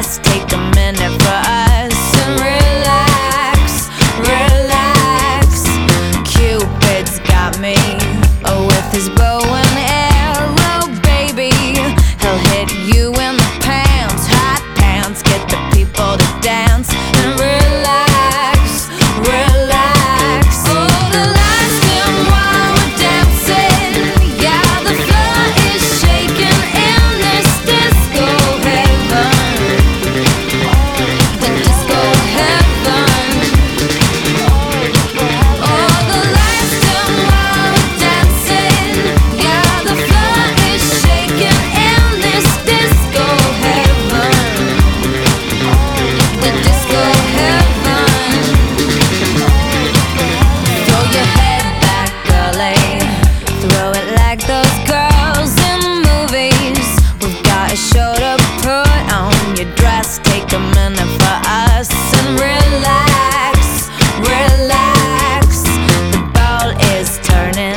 just take a minute for us and relax, relax. Cupid's got me with his bow and arrow, baby. He'll hit you in the pants, hot pants, get the people to dance and relax, relax. Oh, the lights dim while we're dancing. Yeah, the floor is shaking in this disco heaven. The disco heaven. Oh, the lights dim while we're dancing. Yeah, the floor is shaking in this disco heaven. The disco heaven. Throw your head back, girlie. Throw it like those girls in movies. We've got a show to put on. Your dress, take a minute for us and relax, relax. The ball is turning,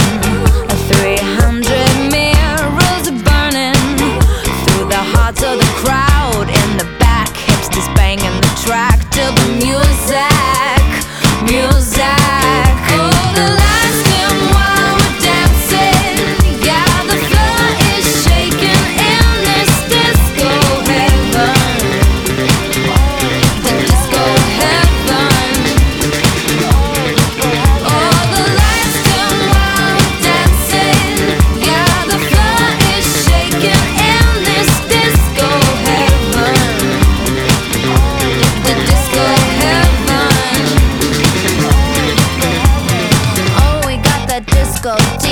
300 mirrors are burning. Through the hearts of the crowd, in the back, hipsters banging the track till the music, music. Oh, the lights dim while we're dancing. Yeah, the floor is shaking in this disco heaven. The disco heaven. Oh, the lights dim while we're dancing. Yeah, the floor is shaking in this disco heaven. The disco heaven. Oh, we got that disco